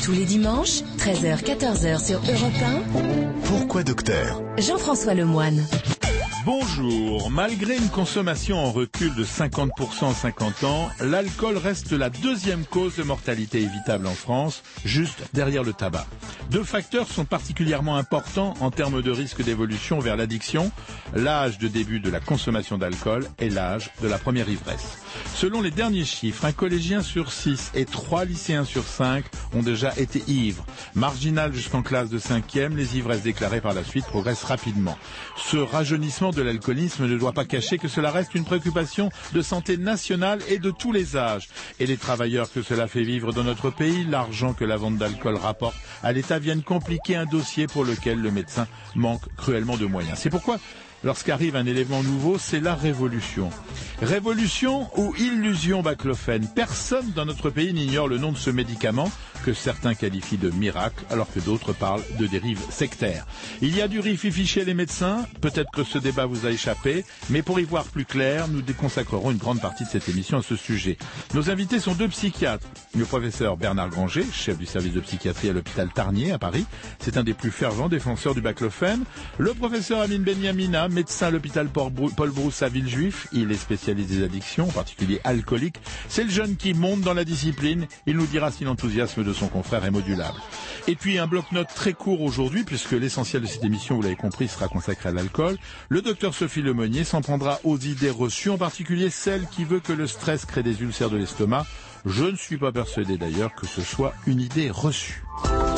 Tous les dimanches, 13h-14h sur Europe 1. Pourquoi docteur? Jean-François Lemoine. Bonjour. Malgré une consommation en recul de 50% en 50 ans, l'alcool reste la deuxième cause de mortalité évitable en France, juste derrière le tabac. Deux facteurs sont particulièrement importants en termes de risque d'évolution vers l'addiction, l'âge de début de la consommation d'alcool et l'âge de la première ivresse. Selon les derniers chiffres, un collégien sur 6 et 3 lycéens sur 5 ont déjà été ivres. Marginal jusqu'en classe de 5e, les ivresses déclarées par la suite progressent rapidement. Ce rajeunissement de l'alcoolisme ne doit pas cacher que cela reste une préoccupation de santé nationale et de tous les âges. Et les travailleurs que cela fait vivre dans notre pays, l'argent que la vente d'alcool rapporte à l'État viennent compliquer un dossier pour lequel le médecin manque cruellement de moyens. C'est pourquoi, lorsqu'arrive un élément nouveau, c'est la révolution. Révolution ou illusion baclofène. Personne dans notre pays n'ignore le nom de ce médicament que certains qualifient de miracle, alors que d'autres parlent de dérive sectaire. Il y a du rififi chez les médecins, peut-être que ce débat vous a échappé, mais pour y voir plus clair, nous consacrerons une grande partie de cette émission à ce sujet. Nos invités sont deux psychiatres. Le professeur Bernard Granger, chef du service de psychiatrie à l'hôpital Tarnier à Paris, c'est un des plus fervents défenseurs du baclofène. Le professeur Amine Benyamina, médecin à l'hôpital Paul Brousse à Villejuif, il est spécialiste des addictions, en particulier alcooliques. C'est le jeune qui monte dans la discipline, il nous dira si l'enthousiasme de son confrère est modulable. Et puis un bloc-notes très court aujourd'hui, puisque l'essentiel de cette émission, vous l'avez compris, sera consacré à l'alcool. Le docteur Sophie Lemonnier s'en prendra aux idées reçues, en particulier celle qui veut que le stress crée des ulcères de l'estomac. Je ne suis pas persuadé d'ailleurs que ce soit une idée reçue.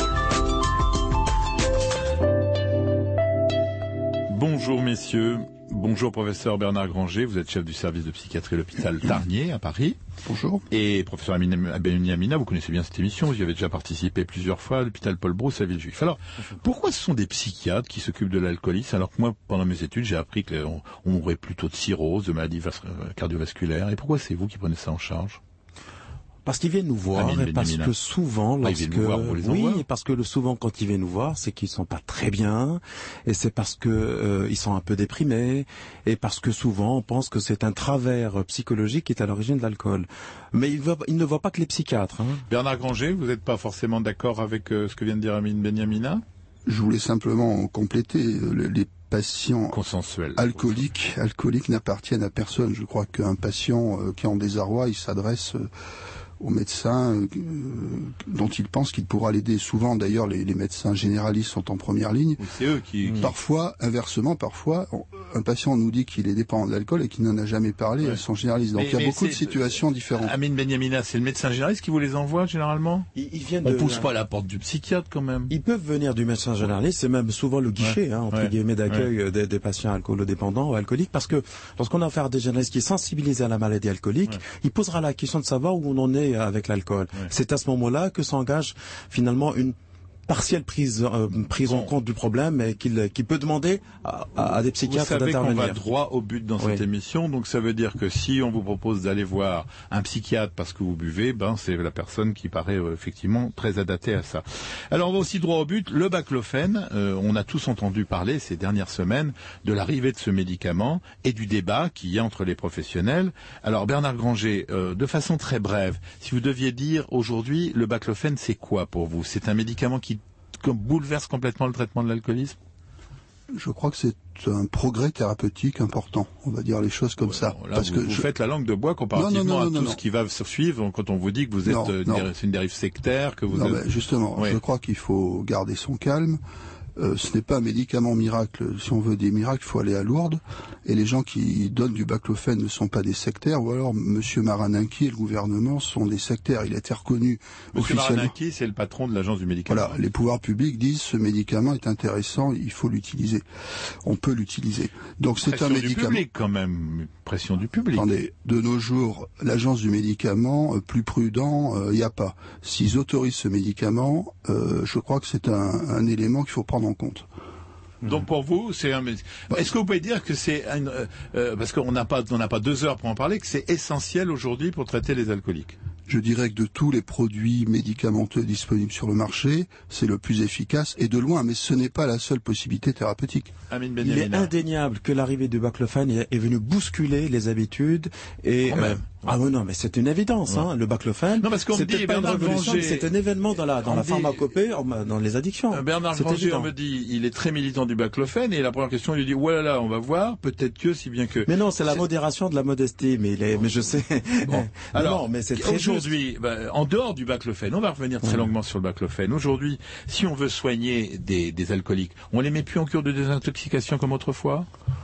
Bonjour messieurs, bonjour professeur Bernard Granger, vous êtes chef du service de psychiatrie à l'hôpital Tarnier à Paris. Bonjour. Et professeur Amine Benyamina, vous connaissez bien cette émission, vous y avez déjà participé plusieurs fois à l'hôpital Paul Brousse à Villejuif. Alors, pourquoi ce sont des psychiatres qui s'occupent de l'alcoolisme alors que moi, pendant mes études, j'ai appris qu'on mourrait plutôt de cirrhose, de maladies cardiovasculaires, et pourquoi c'est vous qui prenez ça en charge ? Parce qu'ils viennent nous voir, et parce que souvent, souvent quand ils viennent nous voir, c'est qu'ils sont pas très bien, et c'est parce que ils sont un peu déprimés, et parce que souvent on pense que c'est un travers psychologique qui est à l'origine de l'alcool. Mais ils ne voient pas que les psychiatres. Hein. Bernard Granger, vous n'êtes pas forcément d'accord avec ce que vient de dire Amine Benyamina ? Je voulais simplement compléter les patients alcooliques n'appartiennent à personne. Je crois qu'un patient qui est en désarroi, il s'adresse aux médecins dont il pense qu'il pourra l'aider. Souvent, d'ailleurs, les médecins généralistes sont en première ligne. Oui, c'est eux qui... Parfois, inversement, un patient nous dit qu'il est dépendant de l'alcool et qu'il n'en a jamais parlé à son généraliste. Donc, il y a beaucoup de situations différentes. Amine Benyamina, c'est le médecin généraliste qui vous les envoie, généralement ? On pousse pas à la porte du psychiatre, quand même. Ils peuvent venir du médecin généraliste, c'est même souvent le guichet, entre guillemets, d'accueil des patients alcoolodépendants ou alcooliques, parce que lorsqu'on a affaire à des généralistes qui est sensibilisé à la maladie alcoolique, il posera la question de savoir où on en est avec l'alcool. C'est à ce moment-là que s'engage finalement une partielle prise en compte du problème et qu'il peut demander à des psychiatres d'intervenir. Vous savez qu'on va droit au but dans cette émission, donc ça veut dire que si on vous propose d'aller voir un psychiatre parce que vous buvez, c'est la personne qui paraît effectivement très adaptée à ça. Alors on va aussi droit au but, le baclofène, on a tous entendu parler ces dernières semaines de l'arrivée de ce médicament et du débat qu'il y a entre les professionnels. Alors Bernard Granger, de façon très brève, si vous deviez dire aujourd'hui le baclofène c'est quoi pour vous ? C'est un médicament qui bouleverse complètement le traitement de l'alcoolisme ? Je crois que c'est un progrès thérapeutique important. On va dire les choses comme ça. Là, parce vous faites la langue de bois comparativement à tout ce qui va se suivre quand on vous dit que vous êtes une dérive sectaire, que vous êtes... Mais justement, je crois qu'il faut garder son calme. Ce n'est pas un médicament miracle. Si on veut des miracles, il faut aller à Lourdes. Et les gens qui donnent du baclofène ne sont pas des sectaires. Ou alors, Monsieur Maranaki et le gouvernement sont des sectaires. Il a été reconnu officiellement. Monsieur Maranaki, c'est le patron de l'agence du médicament. Voilà, les pouvoirs publics disent ce médicament est intéressant, il faut l'utiliser. On peut l'utiliser. Donc c'est un médicament. Pression du public quand même. Pression du public. Attendez, de nos jours, l'agence du médicament, plus prudent, il n'y a pas. S'ils autorisent ce médicament, je crois que c'est un élément qu'il faut prendre en compte. Donc pour vous, c'est un... Est-ce que vous pouvez dire que c'est parce qu'on n'a pas 2 heures pour en parler, que c'est essentiel aujourd'hui pour traiter les alcooliques ? Je dirais que de tous les produits médicamenteux disponibles sur le marché, c'est le plus efficace et de loin, mais ce n'est pas la seule possibilité thérapeutique. Il est indéniable que l'arrivée du baclofène est venue bousculer les habitudes et Ah oui, non, mais c'est une évidence, le baclofène. Non, parce qu'on me dit, Bernard Granger, c'est un événement dans la pharmacopée, dans les addictions. Bernard Granger, on me dit, il est très militant du baclofène, et la première question, il lui dit, voilà, on va voir, peut-être que, si bien que... Mais non, c'est la modération de la modestie, mais je sais. Bon. Alors, non, mais c'est très aujourd'hui, en dehors du baclofène, on va revenir très longuement sur le baclofène. Aujourd'hui, si on veut soigner des alcooliques, on les met plus en cure de désintoxication comme autrefois?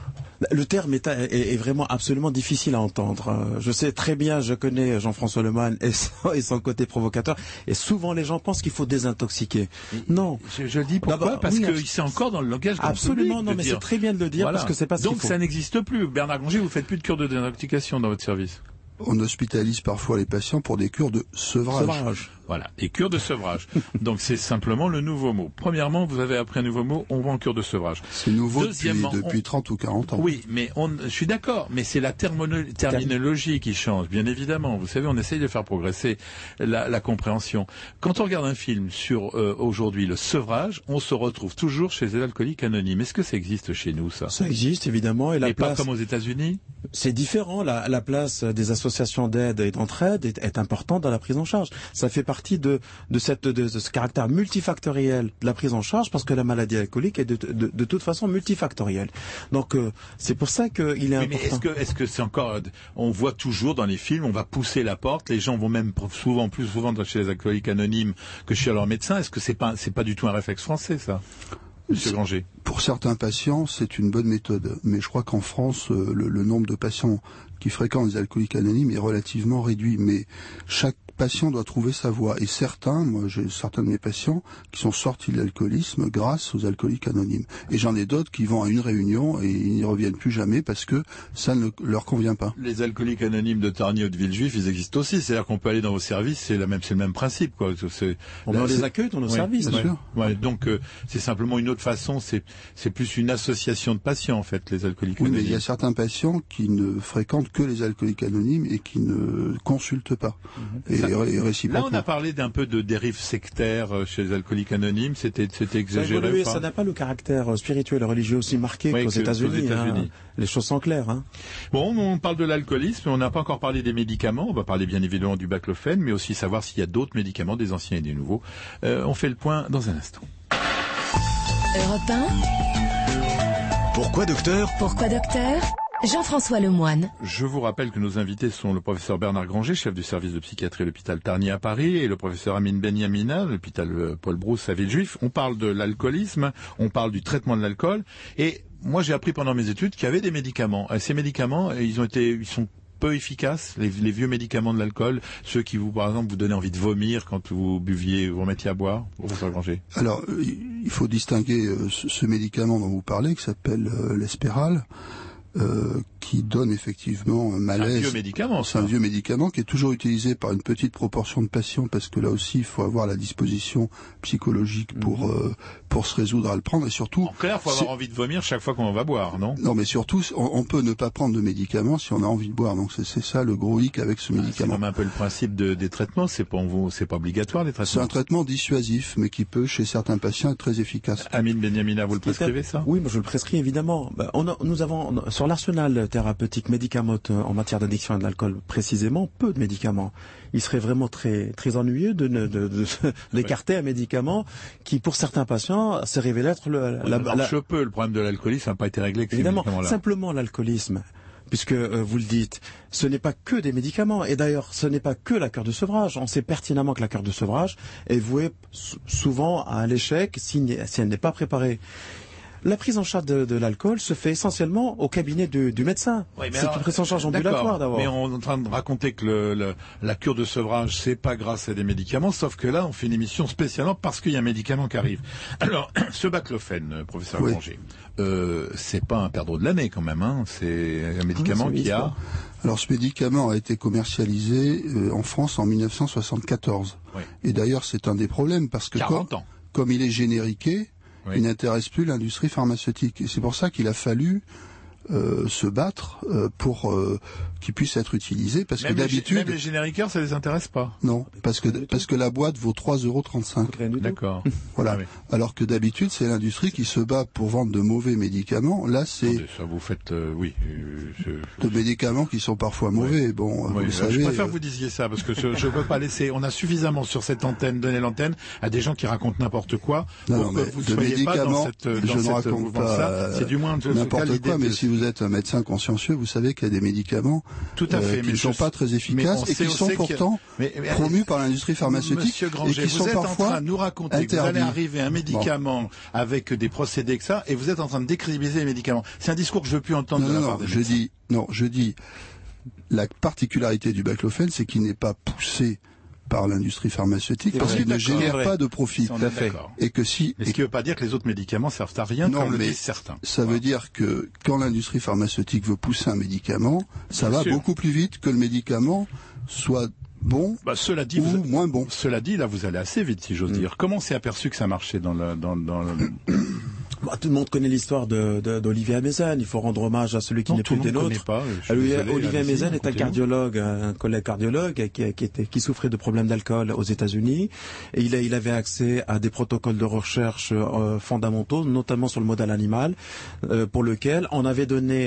Le terme est vraiment absolument difficile à entendre. Je sais très bien, je connais Jean-François Lemoyne et son côté provocateur. Et souvent, les gens pensent qu'il faut désintoxiquer. Non. Je le dis pourquoi? Parce que c'est encore dans le langage grand absolument, public non, mais c'est très bien de le dire, parce que c'est pas ce qu'il faut. Donc ça n'existe plus. Bernard Granger, vous faites plus de cure de désintoxication dans votre service? On hospitalise parfois les patients pour des cures de sevrage. Voilà, et cure de sevrage. Donc c'est simplement le nouveau mot. Premièrement, vous avez appris un nouveau mot, on va en cure de sevrage. C'est nouveau depuis 30 ou 40 ans. Oui, mais je suis d'accord, mais c'est la terminologie qui change, bien évidemment. Vous savez, on essaye de faire progresser la compréhension. Quand on regarde un film sur aujourd'hui le sevrage, on se retrouve toujours chez les alcooliques anonymes. Est-ce que ça existe chez nous, ça? Ça existe, évidemment. Et pas comme aux États-Unis? C'est différent. La place des associations d'aide et d'entraide est importante dans la prise en charge. Ça fait partie de ce caractère multifactoriel de la prise en charge, parce que la maladie alcoolique est de toute façon multifactorielle. Donc c'est pour ça qu'il est important. Mais est-ce que c'est encore, on voit toujours dans les films, on va pousser la porte, les gens vont même plus souvent chez les alcooliques anonymes que chez leur médecin. Est-ce que c'est pas du tout un réflexe français, ça, Monsieur Granger? Pour certains patients, c'est une bonne méthode, mais je crois qu'en France, le nombre de patients qui fréquentent les alcooliques anonymes est relativement réduit. Mais chaque patient doit trouver sa voie. Et moi j'ai certains de mes patients qui sont sortis de l'alcoolisme grâce aux alcooliques anonymes. Et j'en ai d'autres qui vont à une réunion et ils n'y reviennent plus jamais parce que ça ne leur convient pas. Les alcooliques anonymes de Tarnier ou de Villejuif, ils existent aussi. C'est-à-dire qu'on peut aller dans vos services, c'est le même principe, quoi. On les accueille dans nos services, bien sûr. Ouais, donc c'est simplement une autre façon. C'est plus une association de patients, en fait, les alcooliques anonymes. Oui, mais il y a certains patients qui ne fréquentent que les alcooliques anonymes et qui ne consultent pas. Là, on a parlé d'un peu de dérive sectaire chez les alcooliques anonymes. C'était exagéré. Ça n'a pas le caractère spirituel et religieux aussi marqué qu'aux États-Unis. Les choses sont claires. Bon, on parle de l'alcoolisme, mais on n'a pas encore parlé des médicaments. On va parler bien évidemment du baclofène, mais aussi savoir s'il y a d'autres médicaments, des anciens et des nouveaux. On fait le point dans un instant. Europe 1. Pourquoi docteur? Pourquoi docteur? Jean-François Lemoyne. Je vous rappelle que nos invités sont le professeur Bernard Granger, chef du service de psychiatrie à l'hôpital Tarnier à Paris, et le professeur Amine Benyamina, l'hôpital Paul Brousse à Villejuif. On parle de l'alcoolisme, on parle du traitement de l'alcool, et moi j'ai appris pendant mes études qu'il y avait des médicaments. Et ces médicaments, ils sont peu efficaces, les vieux médicaments de l'alcool, ceux qui par exemple, vous donnaient envie de vomir quand vous remettiez à boire, professeur Granger. Alors, il faut distinguer ce médicament dont vous parlez, qui s'appelle l'Espéral, qui donne effectivement un malaise. C'est un vieux médicament. C'est un vieux médicament qui est toujours utilisé par une petite proportion de patients, parce que là aussi il faut avoir la disposition psychologique pour se résoudre à le prendre, et surtout. En clair, il faut avoir envie de vomir chaque fois qu'on va boire, non? Non, mais surtout, on peut ne pas prendre de médicaments si on a envie de boire. Donc c'est ça le gros hic avec ce médicament. C'est comme un peu le principe des traitements. C'est pas obligatoire les traitements. C'est un traitement dissuasif, mais qui peut chez certains patients être très efficace. Amine Benyamina, vous le prescrivez ça? Oui, moi je le prescris évidemment. Nous avons sur l'arsenal thérapeutique médicamenteux en matière d'addiction à de l'alcool précisément peu de médicaments. Il serait vraiment très très ennuyeux d'écarter un médicament qui pour certains patients s'est révélé être le problème de l'alcoolisme n'a pas été réglé avec ces médicaments-là. Simplement l'alcoolisme, puisque vous le dites, ce n'est pas que des médicaments, et d'ailleurs ce n'est pas que la cure de sevrage. On sait pertinemment que la cure de sevrage est vouée souvent à l'échec si elle n'est pas préparée. La prise en charge de l'alcool se fait essentiellement au cabinet du médecin. Oui, c'est une prise en charge ambulatoire d'abord. Mais on est en train de raconter que la cure de sevrage, c'est pas grâce à des médicaments, sauf que là, on fait une émission spécialement parce qu'il y a un médicament qui arrive. Alors, ce baclofène, professeur Granger, c'est pas un perdreau de l'année quand même, C'est un médicament qui a... Alors, ce médicament a été commercialisé en France en 1974. Oui. Et d'ailleurs, c'est un des problèmes parce que comme il est génériqué, il n'intéresse plus l'industrie pharmaceutique. Et c'est pour ça qu'il a fallu se battre pour qu'ils puissent être utilisés, parce que d'habitude... Même les génériqueurs, ça les intéresse pas. Non, parce que la boîte vaut 3,35 €. D'accord. Voilà. Ah oui. Alors que d'habitude, c'est l'industrie qui se bat pour vendre de mauvais médicaments. Là, c'est... Ça vous faites... de médicaments qui sont parfois mauvais. Oui. Bon, oui, vous savez... Je préfère que vous disiez ça, parce que je ne peux pas laisser... On a suffisamment sur cette antenne, donné l'antenne, à des gens qui racontent n'importe quoi. Non, mais vous de soyez pas dans cette je ne raconte pas c'est du moins n'importe quoi, mais si vous êtes un médecin consciencieux, vous savez qu'il y a des médicaments qui ne sont pas très efficaces et qui sont pourtant promus par l'industrie pharmaceutique. Monsieur Granger, et qui vous sont êtes parfois en train de nous raconter interdits. Que vous allez arriver à un médicament avec des procédés que ça, et vous êtes en train de décrédibiliser les médicaments. C'est un discours que je veux plus entendre de la part des médecins. Je dis la particularité du baclofène, c'est qu'il n'est pas poussé par l'industrie pharmaceutique parce qu'il ne génère pas de profit. Et que si. Mais ce qui ne veut pas dire que les autres médicaments servent à rien, comme le disent certains. Ça veut dire que quand l'industrie pharmaceutique veut pousser un médicament, ça va beaucoup plus vite que le médicament soit bon cela dit, ou moins bon. Cela dit, là, vous allez assez vite, si j'ose dire. Comment s'est aperçu que ça marchait dans le... Tout le monde connaît l'histoire d'Olivier Amezen. Il faut rendre hommage à celui qui n'est plus des nôtres. Olivier Amezen est un cardiologue, un collègue cardiologue qui souffrait de problèmes d'alcool aux États-Unis. Et il avait accès à des protocoles de recherche fondamentaux, notamment sur le modèle animal, pour lequel on avait donné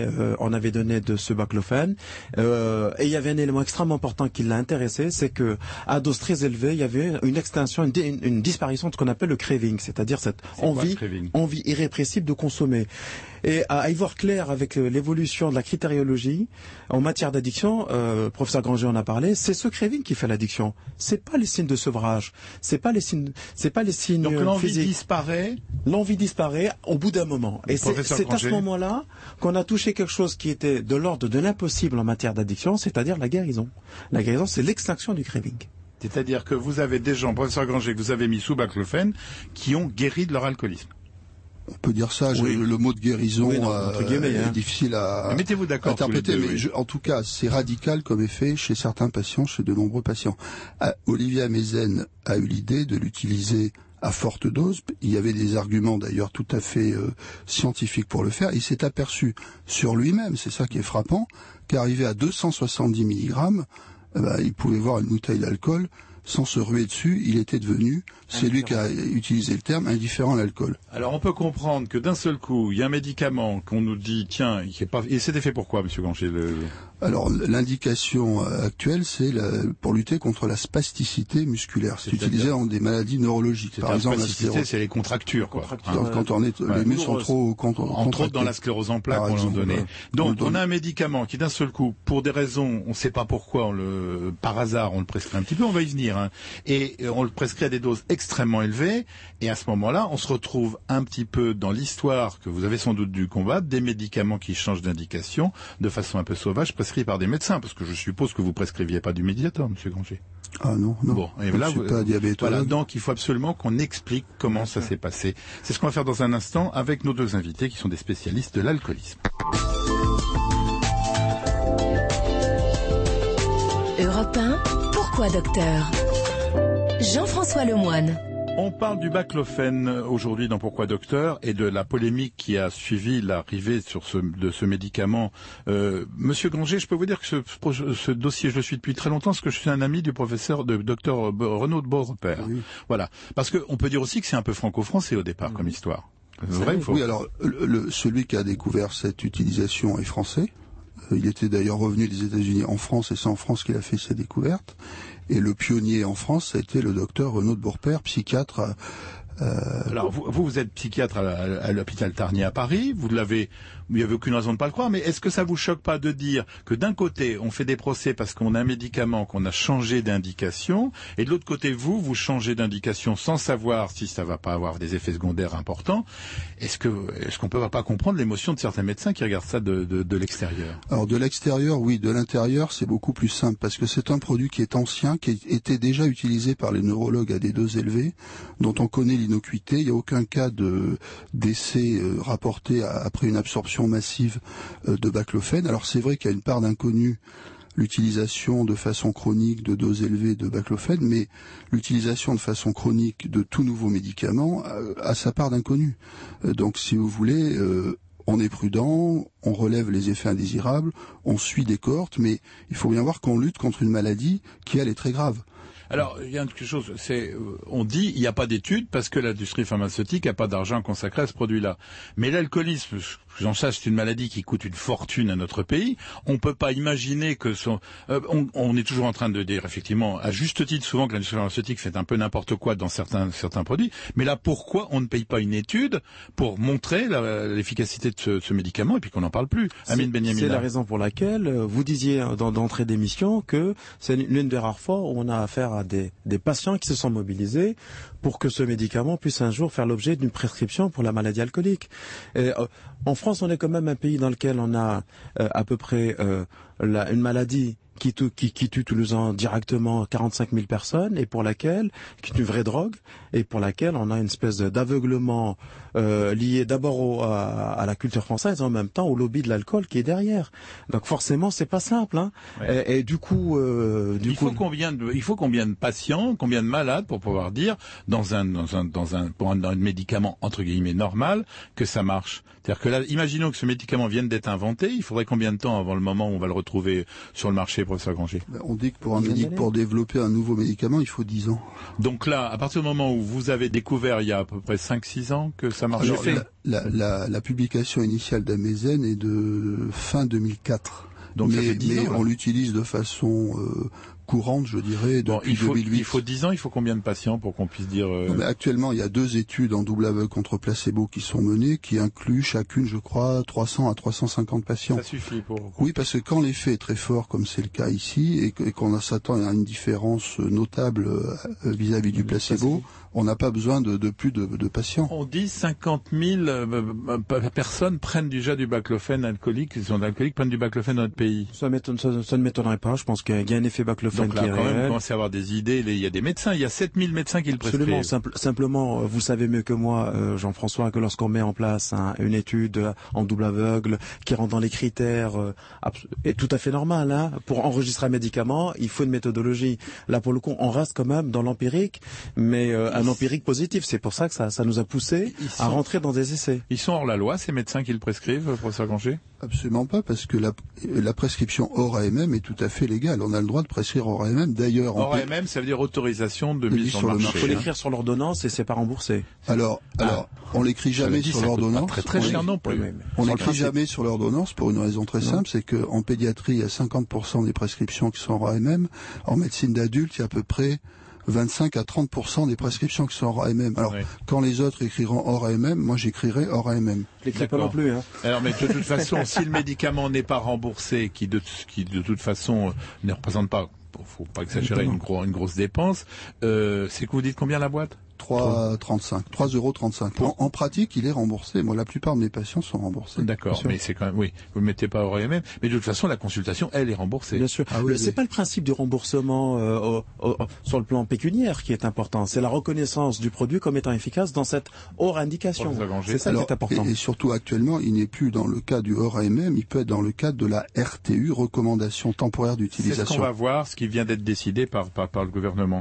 de ce baclofène. Et il y avait un élément extrêmement important qui l'a intéressé, c'est que à dose très élevée, il y avait une extinction, une disparition de ce qu'on appelle le craving, c'est-à-dire cette envie irrépressible de consommer. Et à y voir clair avec l'évolution de la critériologie en matière d'addiction, professeur Granger en a parlé, c'est ce craving qui fait l'addiction. C'est pas les signes de sevrage, c'est pas les signes Donc l'envie physiques. disparaît. L'envie disparaît au bout d'un moment. Et c'est à ce moment-là qu'on a touché quelque chose qui était de l'ordre de l'impossible en matière d'addiction, c'est-à-dire la guérison. La guérison, c'est l'extinction du craving. C'est-à-dire que vous avez des gens, professeur Granger, que vous avez mis sous baclofène, qui ont guéri de leur alcoolisme. On peut dire ça. Le mot de guérison est difficile à mettez-vous d'accord interpréter, mais en tout cas, c'est radical comme effet chez certains patients, chez de nombreux patients. Olivier Amezen a eu l'idée de l'utiliser à forte dose. Il y avait des arguments d'ailleurs tout à fait scientifiques pour le faire. Il s'est aperçu sur lui-même, c'est ça qui est frappant, qu'arrivé à 270 mg, il pouvait voir une bouteille d'alcool sans se ruer dessus, il était devenu, c'est lui qui a utilisé le terme, indifférent à l'alcool. Alors on peut comprendre que d'un seul coup, il y a un médicament qu'on nous dit, tiens, il n'est pas... Et c'était fait pour quoi, monsieur Granger? Alors l'indication actuelle, c'est pour lutter contre la spasticité musculaire. C'est utilisé dans des maladies neurologiques. Par exemple, la spasticité, c'est les contractures, quoi. Quand les muscles sont trop contractés. Entre autres dans la sclérose en plaques, on l'a donné. Donc on a un médicament qui d'un seul coup, pour des raisons, on ne sait pas pourquoi, par hasard, on le prescrit un petit peu, on va y venir. Et on le prescrit à des doses extrêmement élevées, et à ce moment-là, on se retrouve un petit peu dans l'histoire que vous avez sans doute dû combattre, des médicaments qui changent d'indication de façon un peu sauvage, prescrits par des médecins, parce que je suppose que vous prescriviez pas du Mediator, monsieur Granger. Ah non. Bon, et là, je suis pas diabétologue. Voilà, donc il faut absolument qu'on explique comment ça s'est passé. C'est ce qu'on va faire dans un instant avec nos deux invités qui sont des spécialistes de l'alcoolisme. Europe 1, pourquoi docteur? Jean-François Lemoine. On parle du baclofène aujourd'hui dans Pourquoi Docteur et de la polémique qui a suivi l'arrivée de ce médicament. Monsieur Granger, je peux vous dire que ce dossier, je le suis depuis très longtemps parce que je suis un ami du professeur de docteur Renaud de Beaurepaire. Oui. Voilà. Parce qu'on peut dire aussi que c'est un peu franco-français au départ comme histoire. C'est vrai, Oui, alors celui qui a découvert cette utilisation est français. Il était d'ailleurs revenu des États-Unis en France et c'est en France qu'il a fait ses découvertes. Et le pionnier en France, ça a été le docteur Renaud de Beaurepaire, psychiatre. Alors vous êtes psychiatre à l'hôpital Tarnier à Paris, il n'y avait aucune raison de ne pas le croire, mais est-ce que ça vous choque pas de dire que d'un côté on fait des procès parce qu'on a un médicament qu'on a changé d'indication, et de l'autre côté vous changez d'indication sans savoir si ça va pas avoir des effets secondaires importants? Est-ce qu'on peut pas comprendre l'émotion de certains médecins qui regardent ça de l'extérieur? Alors de l'extérieur, oui, de l'intérieur c'est beaucoup plus simple parce que c'est un produit qui est ancien, qui était déjà utilisé par les neurologues à des doses élevées, dont on connaît l'innocuité. Il n'y a aucun cas d'essai rapporté après une absorption massive de baclofène. Alors c'est vrai qu'il y a une part d'inconnu, l'utilisation de façon chronique de doses élevées de baclofène, mais l'utilisation de façon chronique de tout nouveau médicament a sa part d'inconnu. Donc si vous voulez, on est prudent, on relève les effets indésirables, on suit des cohortes, mais il faut bien voir qu'on lutte contre une maladie qui, elle, est très grave. Alors, il y a quelque chose, on dit, il n'y a pas d'études parce que l'industrie pharmaceutique n'a pas d'argent consacré à ce produit-là. Mais l'alcoolisme, j'en sache, c'est une maladie qui coûte une fortune à notre pays. On ne peut pas imaginer que on est toujours en train de dire, effectivement, à juste titre, souvent que l'industrie pharmaceutique fait un peu n'importe quoi dans certains produits. Mais là, pourquoi on ne paye pas une étude pour montrer l'efficacité de ce médicament et puis qu'on n'en parle plus? Amine Benyamina. C'est la raison pour laquelle vous disiez d'entrée d'émission que c'est l'une des rares fois où on a affaire à des patients qui se sont mobilisés pour que ce médicament puisse un jour faire l'objet d'une prescription pour la maladie alcoolique. Et, en France, on est quand même un pays dans lequel on a à peu près une maladie qui tue tous les ans directement 45 000 personnes et pour laquelle, qui est une vraie drogue, et pour laquelle on a une espèce d'aveuglement lié d'abord à la culture française et en même temps au lobby de l'alcool qui est derrière. Donc forcément, c'est pas simple. Hein. Ouais. Et du coup, il faut combien de patients, combien de malades pour pouvoir dire pour un médicament entre guillemets normal que ça marche. C'est-à-dire que là, imaginons que ce médicament vienne d'être inventé, il faudrait combien de temps avant le moment où on va le retrouver sur le marché, professeur Granger? On dit que pour développer un nouveau médicament, il faut 10 ans. Donc là, à partir du moment où vous avez découvert il y a à peu près 5-6 ans que ça marchait. Alors, la publication initiale d'Amezen est de fin 2004. Donc ça fait 10 ans, on l'utilise de façon courante, je dirais, depuis 2008. Il faut 10 ans, il faut combien de patients pour qu'on puisse dire... Non, mais actuellement, il y a 2 études en double aveugle contre placebo qui sont menées, qui incluent chacune, je crois, 300 à 350 patients. Ça suffit pour... Oui, parce que quand l'effet est très fort, comme c'est le cas ici, et qu'on s'attend à une différence notable vis-à-vis du placebo, on n'a pas besoin de plus de patients. On dit 50 000 personnes prennent déjà du baclofène alcoolique, qui sont alcooliques, prennent du baclofène dans notre pays. Ça ne m'étonnerait pas, je pense qu'il y a un effet baclofène. Donc là, qui est quand réel. même, on commence à avoir des idées. Il y a des médecins, il y a 7000 médecins qui le prescrivent. Absolument, simplement, vous savez mieux que moi, Jean-François, que lorsqu'on met en place une étude en double aveugle qui rentre dans les critères, est tout à fait normal. Hein, pour enregistrer un médicament, il faut une méthodologie. Là, pour le coup, on reste quand même dans l'empirique, mais un empirique positif. C'est pour ça que ça nous a poussé à rentrer dans des essais. Ils sont hors la loi, ces médecins qui le prescrivent, professeur Granger? Absolument pas, parce que la prescription hors AMM est tout à fait légale. On a le droit de prescrire hors AMM. D'ailleurs, hors AMM, ça veut dire autorisation de mise sur le marché. Il faut l'écrire sur l'ordonnance et c'est pas remboursé. Alors, on l'écrit jamais sur l'ordonnance. Très cher non plus. On l'écrit jamais sur l'ordonnance pour une raison très simple, c'est que en pédiatrie, il y a 50% des prescriptions qui sont hors AMM. En médecine d'adulte, il y a à peu près 25 à 30% des prescriptions qui sont hors AMM. Alors, quand les autres écriront hors AMM, moi j'écrirai hors AMM. Je l'écris pas non plus. Hein. Alors, mais de toute façon, si le médicament n'est pas remboursé, qui de toute façon ne représente pas, faut pas exagérer, une grosse dépense, c'est que vous dites combien la boîte? 3,35 €. En pratique, il est remboursé. Moi, la plupart de mes patients sont remboursés. D'accord, mais c'est quand même, oui, vous le mettez pas hors AMM, mais de toute façon, la consultation, elle est remboursée. Bien sûr. C'est pas le principe du remboursement sur le plan pécuniaire qui est important. C'est la reconnaissance du produit comme étant efficace dans cette hors indication. C'est ça qui est important. Et surtout, actuellement, il n'est plus dans le cas du hors AMM, il peut être dans le cadre de la RTU, recommandation temporaire d'utilisation. C'est ce qu'on va voir, ce qui vient d'être décidé par le gouvernement.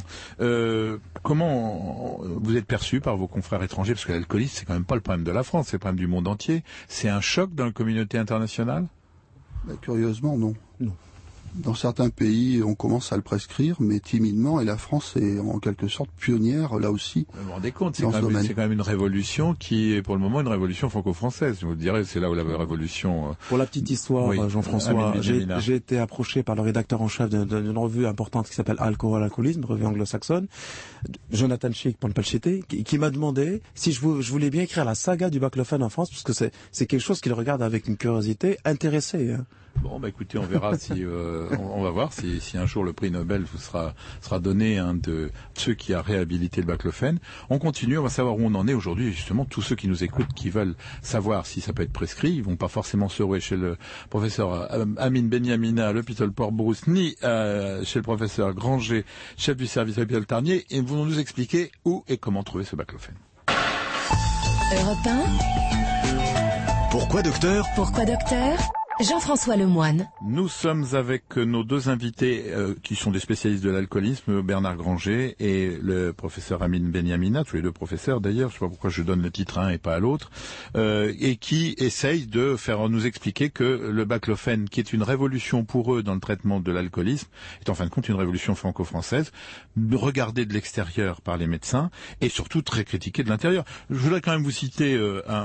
Comment vous êtes perçu par vos confrères étrangers, parce que l'alcoolisme, c'est quand même pas le problème de la France, c'est le problème du monde entier. C'est un choc dans la communauté internationale? Curieusement, non. Non. Dans certains pays, on commence à le prescrire, mais timidement, et la France est en quelque sorte pionnière, là aussi. Vous vous rendez compte, c'est quand même une révolution qui est pour le moment une révolution franco-française. Je vous dirais, c'est là où la révolution... Pour la petite histoire, Jean-François, j'ai été approché par le rédacteur en chef d'une revue importante qui s'appelle Alcoholisme, une revue anglo-saxonne, Jonathan Schick, pour ne pas le citer, qui m'a demandé si je voulais bien écrire la saga du baclofène en France, parce que c'est quelque chose qu'il regarde avec une curiosité intéressée. Hein. Bon, écoutez, on verra si on va voir si un jour le prix Nobel vous sera donné un de ceux qui a réhabilité le baclofène. On continue, on va savoir où on en est aujourd'hui. Justement, tous ceux qui nous écoutent, qui veulent savoir si ça peut être prescrit, ils vont pas forcément se rouer chez le professeur Amine Benyamina à l'hôpital Port-Brousse, ni chez le professeur Granger, chef du service à l'hôpital Tarnier, et vont nous expliquer où et comment trouver ce baclofène. Europe 1. Pourquoi docteur? Pourquoi docteur? Jean-François Lemoine. Nous sommes avec nos deux invités qui sont des spécialistes de l'alcoolisme, Bernard Granger et le professeur Amine Benyamina, tous les deux professeurs d'ailleurs, je ne sais pas pourquoi je donne le titre à un et pas à l'autre, et qui essayent de faire nous expliquer que le baclofène, qui est une révolution pour eux dans le traitement de l'alcoolisme, est en fin de compte une révolution franco-française, regardée de l'extérieur par les médecins et surtout très critiquée de l'intérieur. Je voudrais quand même vous citer,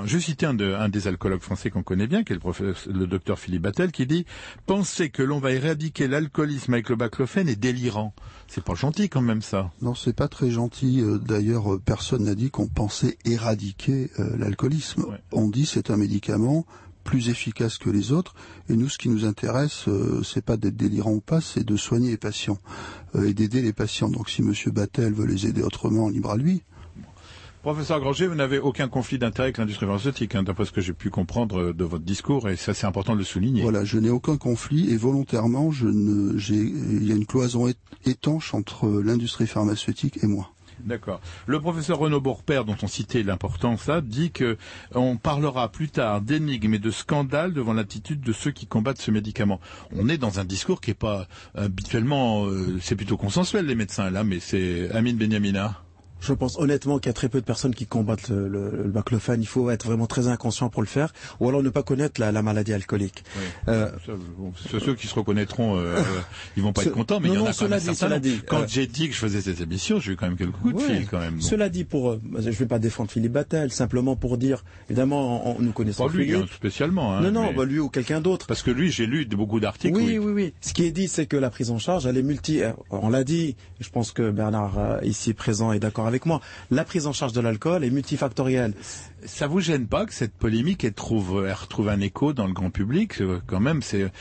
un des alcoologues français qu'on connaît bien, qui est le docteur Philippe Battel, qui dit « Penser que l'on va éradiquer l'alcoolisme avec le baclofène est délirant ». C'est pas gentil quand même ça. Non, c'est pas très gentil. D'ailleurs, personne n'a dit qu'on pensait éradiquer l'alcoolisme. Ouais. On dit c'est un médicament plus efficace que les autres. Et nous, ce qui nous intéresse, c'est pas d'être délirant ou pas, c'est de soigner les patients et d'aider les patients. Donc si Monsieur Battel veut les aider autrement, libre à lui. Professeur Granger, vous n'avez aucun conflit d'intérêt avec l'industrie pharmaceutique, d'après ce que j'ai pu comprendre de votre discours, et ça c'est important de le souligner. Voilà, je n'ai aucun conflit, et volontairement, il y a une cloison étanche entre l'industrie pharmaceutique et moi. D'accord. Le professeur Renaud Beaurepaire, dont on citait l'importance là, dit que on parlera plus tard d'énigmes et de scandales devant l'attitude de ceux qui combattent ce médicament. On est dans un discours qui est pas habituellement, c'est plutôt consensuel les médecins là, mais c'est Amine Benyamina. Je pense honnêtement qu'il y a très peu de personnes qui combattent le baclofène. Il faut être vraiment très inconscient pour le faire, ou alors ne pas connaître la maladie alcoolique. Oui. Ceux qui se reconnaîtront, ils vont pas être contents, mais il y en a quand même certains. Quand j'ai dit que je faisais cette émission, j'ai eu quand même quelques coups de fil quand même. Bon. Cela dit, je vais pas défendre Philippe Battel, simplement pour dire, évidemment, nous connaissons pas lui, Philippe. Spécialement. Hein, non, lui ou quelqu'un d'autre. Parce que lui, j'ai lu beaucoup d'articles. Oui. Ce qui est dit, c'est que la prise en charge, elle est on l'a dit, je pense que Bernard, ici présent, est d'accord avec moi. La prise en charge de l'alcool est multifactorielle. Ça vous gêne pas que cette polémique elle retrouve un écho dans le grand public? Quand même, c'est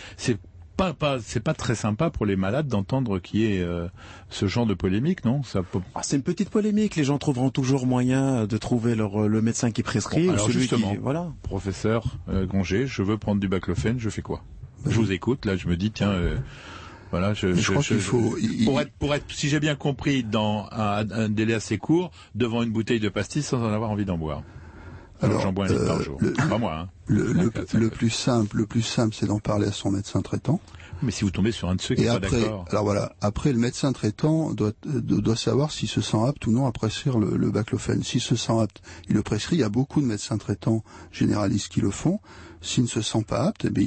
pas très sympa pour les malades d'entendre qu'il y ait ce genre de polémique, non? C'est une petite polémique. Les gens trouveront toujours moyen de trouver le médecin qui prescrit. Bon, alors justement, voilà. Professeur Granger, je veux prendre du baclofène, je fais quoi? Je vous écoute. Là, je me dis tiens. Voilà, je crois qu'il faut pour être, si j'ai bien compris, dans un délai assez court, devant une bouteille de pastilles sans en avoir envie d'en boire. Alors j'en bois un litre par jour. Pas moi. Hein. Le plus simple, c'est d'en parler à son médecin traitant. Mais si vous tombez sur un de ceux qui n'est pas d'accord. Alors voilà, après le médecin traitant doit savoir s'il se sent apte ou non à prescrire le baclofène. S'il se sent apte, il le prescrit. Il y a beaucoup de médecins traitants généralistes qui le font. S'il ne se sent pas apte, eh bien,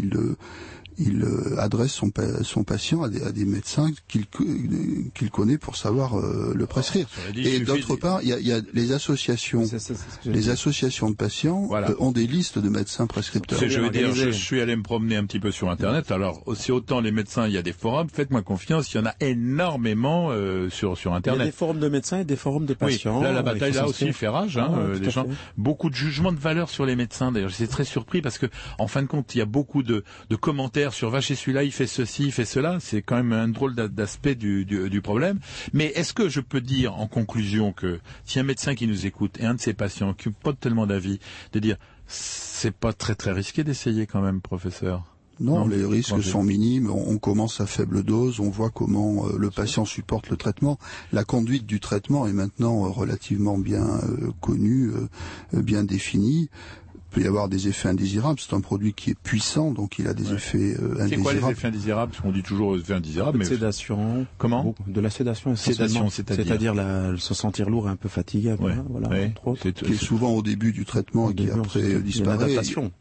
il adresse son patient à des médecins qu'il connaît pour savoir le prescrire. Et d'autre part, il y a les associations. Les associations de patients ont des listes de médecins prescripteurs. Je suis allé me promener un petit peu sur Internet. Alors, aussi autant les médecins, il y a des forums. Faites-moi confiance, il y en a énormément sur Internet. Il y a des forums de médecins et des forums de patients. Oui, là, la bataille là aussi fait rage. Les gens, beaucoup de jugements de valeur sur les médecins. D'ailleurs, j'étais très surpris parce que, en fin de compte, il y a beaucoup de commentaires sur va chez celui-là, il fait ceci, il fait cela. C'est quand même un drôle d'aspect du problème. Mais est-ce que je peux dire en conclusion que si un médecin qui nous écoute et un de ses patients qui n'a pas tellement d'avis, de dire c'est pas très très risqué d'essayer quand même, professeur? Non, les risques sont minimes. On commence à faible dose, on voit comment le patient supporte le traitement. La conduite du traitement est maintenant relativement bien connue, bien définie. Il peut y avoir des effets indésirables. C'est un produit qui est puissant, donc il a des effets indésirables. C'est quoi les effets indésirables? Parce qu'on dit toujours effets indésirables, mais sédation. Comment? De la sédation. C'est-à-dire se sentir lourd et un peu fatigué. Voilà. Entre autres. Qui est souvent au début du traitement et qui après disparaît.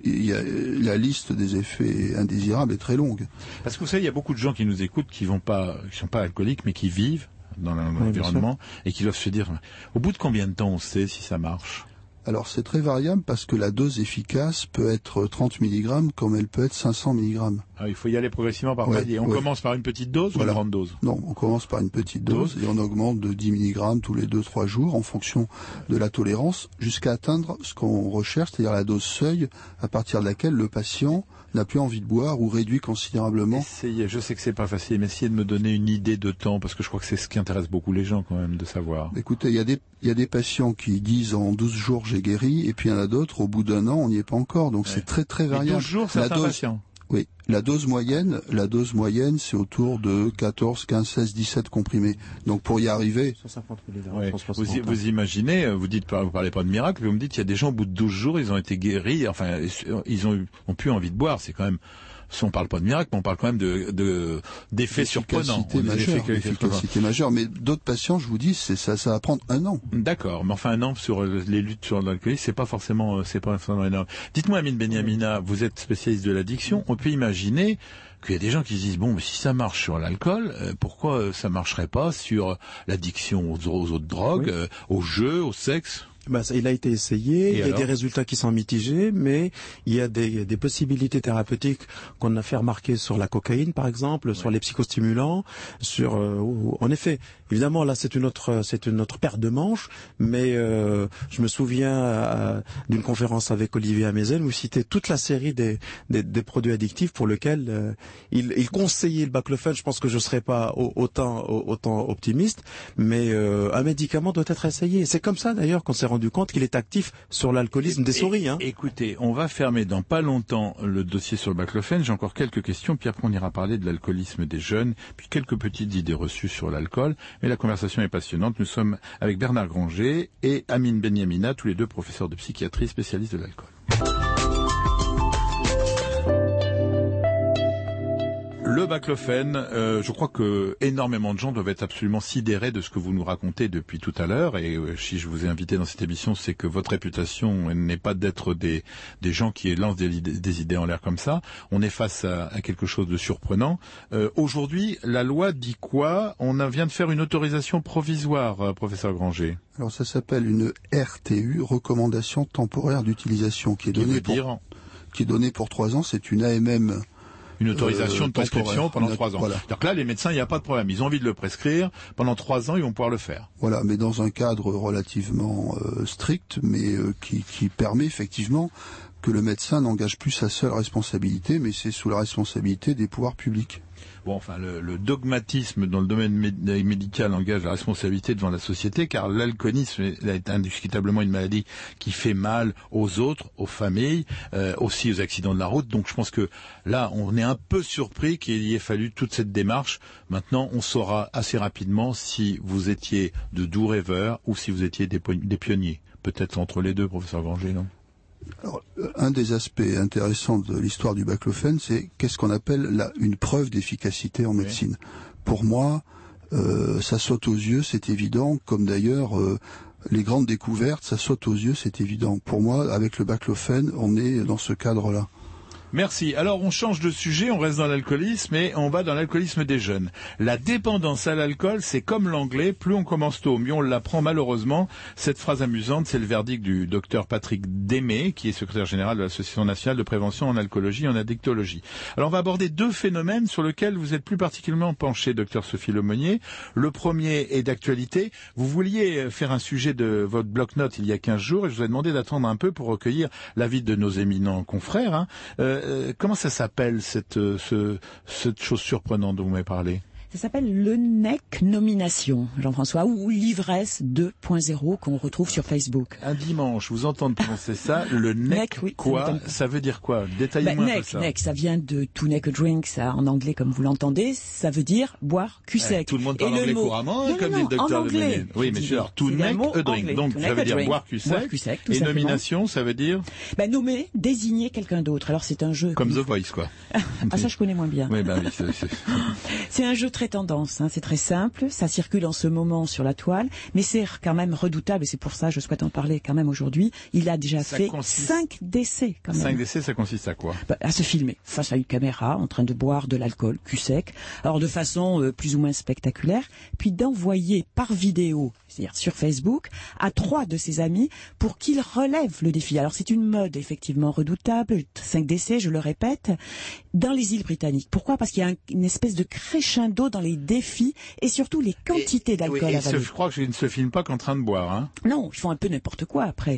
La liste des effets indésirables est très longue. Parce que vous savez, il y a beaucoup de gens qui nous écoutent qui sont pas alcooliques, mais qui vivent dans l'environnement et qui doivent se dire, au bout de combien de temps on sait si ça marche? Alors c'est très variable parce que la dose efficace peut être 30 mg comme elle peut être 500 mg. Ah, il faut y aller progressivement par palier. On commence par une petite dose ou une grande dose? Non, on commence par une petite dose et on augmente de 10 mg tous les 2-3 jours en fonction de la tolérance jusqu'à atteindre ce qu'on recherche, c'est-à-dire la dose seuil à partir de laquelle le patient n'a plus envie de boire ou réduit considérablement. Essayez, je sais que c'est pas facile, mais essayez de me donner une idée de temps parce que je crois que c'est ce qui intéresse beaucoup les gens quand même de savoir. Écoutez, il y a des patients qui disent en 12 jours j'ai guéri et puis il y en a d'autres au bout d'un an on n'y est pas encore, donc c'est très très variable. 12 jours certains patients. Oui, la dose moyenne, c'est autour de 14, 15, 16, 17 comprimés. Donc pour y arriver, 150 mg. Vous imaginez, vous parlez pas de miracle, mais vous me dites qu'il y a des gens au bout de 12 jours, ils ont été guéris, enfin ils ont plus envie de boire, c'est quand même on parle pas de miracle, mais on parle quand même d'effets surprenants. Efficacité majeure. Mais d'autres patients, je vous dis, ça va prendre 1 an. D'accord, mais enfin 1 an sur les luttes sur l'alcoolisme, c'est pas forcément énorme. Dites-moi, Amine Benyamina, vous êtes spécialiste de l'addiction. On peut imaginer qu'il y a des gens qui se disent bon, mais si ça marche sur l'alcool, pourquoi ça marcherait pas sur l'addiction aux autres drogues, aux jeux, au sexe? Il a été essayé, il y a des résultats qui sont mitigés, mais il y a des possibilités thérapeutiques qu'on a fait remarquer sur la cocaïne, par exemple, sur les psychostimulants, en effet, évidemment, là, c'est une autre paire de manches, mais je me souviens d'une conférence avec Olivier Amezen où il citait toute la série des produits addictifs pour lesquels il conseillait le baclofen. Je pense que je serais pas autant optimiste, mais un médicament doit être essayé. C'est comme ça, d'ailleurs, qu'on s'est rendu compte qu'il est actif sur l'alcoolisme des souris. Écoutez, on va fermer dans pas longtemps le dossier sur le baclofen. J'ai encore quelques questions, puis après on ira parler de l'alcoolisme des jeunes, puis quelques petites idées reçues sur l'alcool. Mais la conversation est passionnante. Nous sommes avec Bernard Granger et Amine Benyamina, tous les deux professeurs de psychiatrie spécialistes de l'alcool. Le baclofen, je crois que énormément de gens doivent être absolument sidérés de ce que vous nous racontez depuis tout à l'heure. Et si je vous ai invité dans cette émission, c'est que votre réputation n'est pas d'être des gens qui lancent des idées en l'air comme ça. On est face à quelque chose de surprenant. Aujourd'hui, la loi dit quoi? On vient de faire une autorisation provisoire, professeur Granger. Alors ça s'appelle une RTU, recommandation temporaire d'utilisation, qui est donnée pour 3 ans. C'est une AMM. Une autorisation de prescription pendant 3 ans. Voilà. Donc là, les médecins, il n'y a pas de problème. Ils ont envie de le prescrire. Pendant 3 ans, ils vont pouvoir le faire. Voilà, mais dans un cadre relativement strict, mais qui permet effectivement que le médecin n'engage plus sa seule responsabilité, mais c'est sous la responsabilité des pouvoirs publics. Bon, enfin, le dogmatisme dans le domaine médical engage la responsabilité devant la société, car l'alcoolisme est indiscutablement une maladie qui fait mal aux autres, aux familles, aussi aux accidents de la route. Donc je pense que là, on est un peu surpris qu'il y ait fallu toute cette démarche. Maintenant, on saura assez rapidement si vous étiez de doux rêveurs ou si vous étiez des pionniers. Peut-être entre les deux, professeur Granger, non ? Alors, un des aspects intéressants de l'histoire du baclofen, c'est qu'est-ce qu'on appelle une preuve d'efficacité en médecine. Pour moi, ça saute aux yeux, c'est évident, comme d'ailleurs les grandes découvertes, ça saute aux yeux, c'est évident. Pour moi, avec le baclofen, on est dans ce cadre-là. Merci. Alors on change de sujet, on reste dans l'alcoolisme et on va dans l'alcoolisme des jeunes. La dépendance à l'alcool, c'est comme l'anglais, plus on commence tôt, mieux on l'apprend malheureusement. Cette phrase amusante, c'est le verdict du docteur Patrick Démé, qui est secrétaire général de l'Association nationale de prévention en alcoolologie et en addictologie. Alors on va aborder 2 phénomènes sur lesquels vous êtes plus particulièrement penché, docteur Sophie Lemonnier. Le premier est d'actualité. Vous vouliez faire un sujet de votre bloc-notes il y a 15 jours et je vous ai demandé d'attendre un peu pour recueillir l'avis de nos éminents confrères. Comment ça s'appelle cette chose surprenante dont vous m'avez parlé ? Ça s'appelle le NEC nomination, Jean-François, ou l'ivresse 2.0 qu'on retrouve sur Facebook. Un dimanche, vous entendez prononcer ça, le NEC, oui, quoi ? Ça veut dire quoi ? Détaillez-moi un peu ça. NEC, ça vient de to neck a drink, ça, en anglais comme vous l'entendez, ça veut dire boire cul sec. Tout le monde parle anglais couramment, comme dit le docteur Lemonnier. Oui, mais alors, to neck a drink, donc ça veut dire boire cul sec. Et nomination, ça veut dire ? Nommer, désigner quelqu'un d'autre. Alors c'est un jeu... Comme The Voice, quoi. Ah, ça je connais moins bien. Oui, oui, c'est un jeu très tendance, c'est très simple, ça circule en ce moment sur la toile, mais c'est quand même redoutable et c'est pour ça que je souhaite en parler quand même aujourd'hui. Il a déjà fait 5 décès quand même. 5 décès, ça consiste à quoi ? À se filmer face à une caméra en train de boire de l'alcool cul sec, alors de façon plus ou moins spectaculaire, puis d'envoyer par vidéo, c'est-à-dire sur Facebook, à 3 de ses amis pour qu'ils relèvent le défi. Alors c'est une mode effectivement redoutable, 5 décès, je le répète, dans les îles britanniques. Pourquoi ? Parce qu'il y a une espèce de crescendo dans les défis et surtout les quantités d'alcool avalées. Je crois qu'ils ne se filment pas qu'en train de boire. Hein. Non, ils font un peu n'importe quoi après.